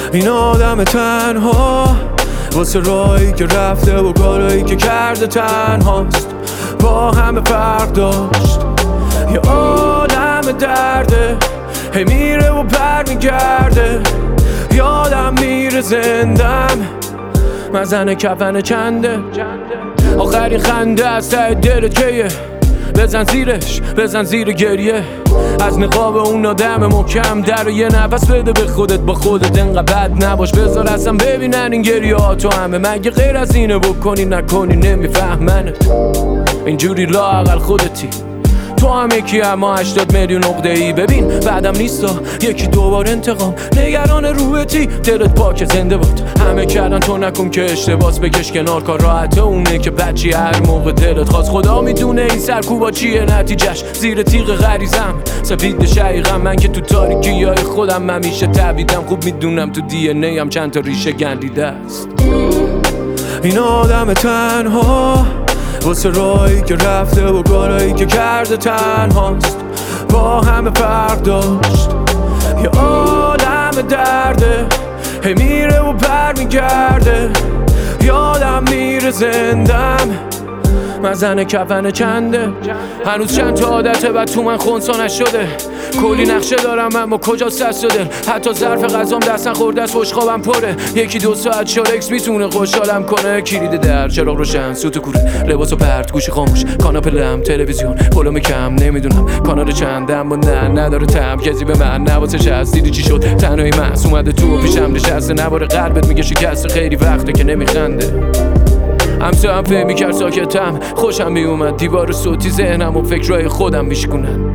این آدم تنها واسه راهی که رفته و کارایی که کرده تنهاست. با همه فرق داشت، یه عالم درده، هی میره و پر میگرده. یادم میره زندم مزن کفن چنده، آخرین خنده از ته دلت کیه؟ بزن زیرش، بزن زیر گریه. از نقاب اون آدم محکم در و یه نفس بده به خودت، با خودت انقدر بد نباش. بذار اصلا ببینن این گریه ها تو همه. مگه غیر از اینه بکنی نکنی نمیفهمنت؟ اینجوری لااقل خودتی، تو هم یکی اما 80 میلیون عقده‌ای. ببین بعدم نیستا یکی دوبار انتقام، نگران روحتی. دلت پاک زنده باد، همه کردن تو نکن که اشتباس. بکش کنار کار راحته اونه که بچی هر موقع دلت خواست. خدا میدونه این سرکوبا چیه نتیجهش، زیر تیغ غریزم سفید شقیقم. من که تو تاریکی های خودم همیشه تبیدم. خوب میدونم تو دی ان ای هم چند تا ریشه گندیده است. این آدم تنها واسه راهی که رفته و کارایی که کرده تنهاست. با همه فرق داشت، یه عالم درده، هی میره و پر میگرده. یادم میره زندم مزن کفن چنده. هنوز چند تا عادته و تو من خونسا نشده. کلی نقشه دارم اما کجاست دست و دل؟ حتی ظرف غذام دستن خورده است، بشقابم پره. یکی دو ساعت شارکس میتونه خوشحالم کنه. کلید در، چراغ روشن، سوت کوره، لباسو پرت، گوشی خاموش، کاناپه لم، تلویزیون، پلوم کم. نمیدونم کانال چندم و نه نداره تم. کسی به من نواسش هست، دیدی چی شد؟ تنهایی محس اومده تو و پیشم نشسته. نوار قلبت میگه شکسته، خیلی وقته که نمیخنده. همسه هم فهمی کرد ساکتم، خوشم میومد دیوار صوتی ذهنم و فکرهای خودم میشکنن.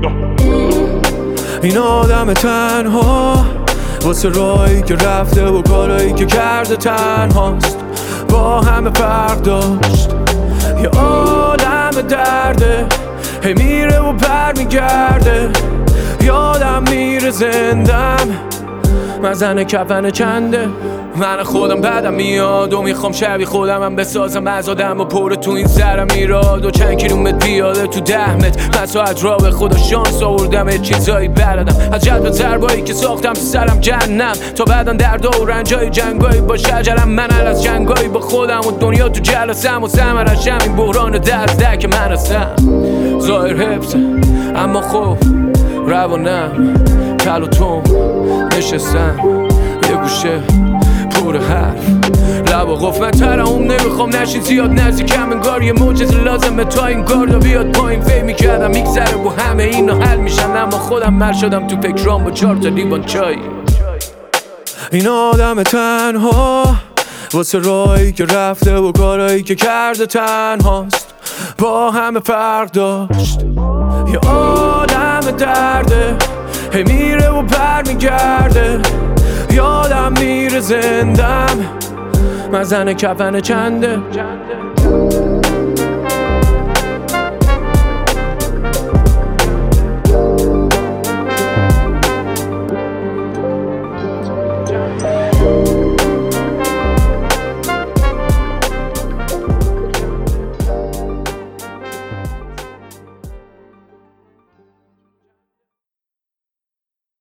این آدم تنها واسه راهی که رفته و کارایی که کرده تنهاست. با همه فرق داشت، یه عالم درده، هی میره و پر میگرده. یادم میره زندم مزن کفن چنده. من خودم بدم میاد و میخوام شبیه خودمم بسازم. از آدم و پر تو این سرم میراد و چند کیلومتر پیاده تو 10 متر. من ساعت را به خدا شانس آوردم چیزایی بردم از جلب ضربایی که ساختم تو سرم جهنم. تا بعدا دردا و رنجای جنگایی با شجرم. من از جنگایی با خودم و دنیا تو جلسم و ثمرشم این بحران دزده که من هستم. ظاهر حفظه اما خوب روانم کل و تون نشستم یه گوشه پر حرف لب و قفل. من ترحم نمیخوام نشین زیاد نزدیکم، انگار یه معجزه لازمه تا این گاردا بیاد پایین. فهم میکردم میگذره و همه اینا حل میشن، اما خودم مر شدم تو فکرام با 4 تا لیوان چای. این آدم تنها واسه راهی که رفته و کارایی که کرده تنهاست. با همه فرق داشت، یه عالم درده، هی میره و پر میگرده. یادم میره زندم مزن کفن چنده.